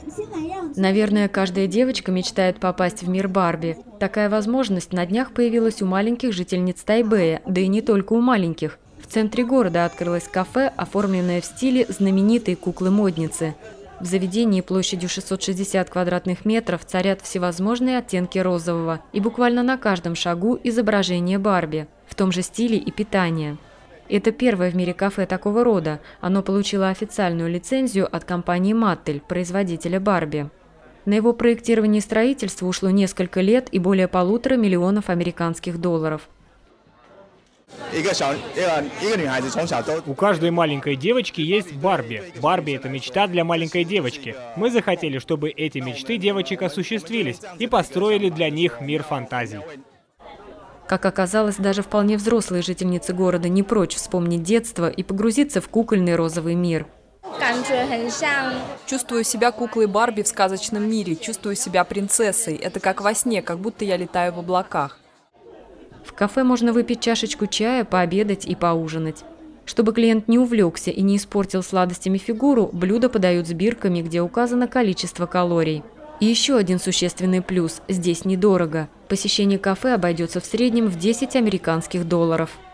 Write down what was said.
Наверное, каждая девочка мечтает попасть в мир Барби. Такая возможность на днях появилась у маленьких жительниц Тайбэя, да и не только у маленьких. В центре города открылось кафе, оформленное в стиле знаменитой куклы-модницы. В заведении площадью 660 квадратных метров царят всевозможные оттенки розового, и буквально на каждом шагу изображение Барби, в том же стиле и питание. Это первое в мире кафе такого рода. Оно получило официальную лицензию от компании Mattel, производителя Барби. На его проектирование и строительство ушло несколько лет и более 1,5 миллиона американских долларов. У каждой маленькой девочки есть Барби. Барби – это мечта для маленькой девочки. Мы захотели, чтобы эти мечты девочек осуществились и построили для них мир фантазий. Как оказалось, даже вполне взрослые жительницы города не прочь вспомнить детство и погрузиться в кукольный розовый мир. Чувствую себя куклой Барби в сказочном мире, чувствую себя принцессой. Это как во сне, как будто я летаю в облаках. В кафе можно выпить чашечку чая, пообедать и поужинать. Чтобы клиент не увлекся и не испортил сладостями фигуру, блюда подают с бирками, где указано количество калорий. И еще один существенный плюс – здесь недорого. Посещение кафе обойдется в среднем в 10 американских долларов.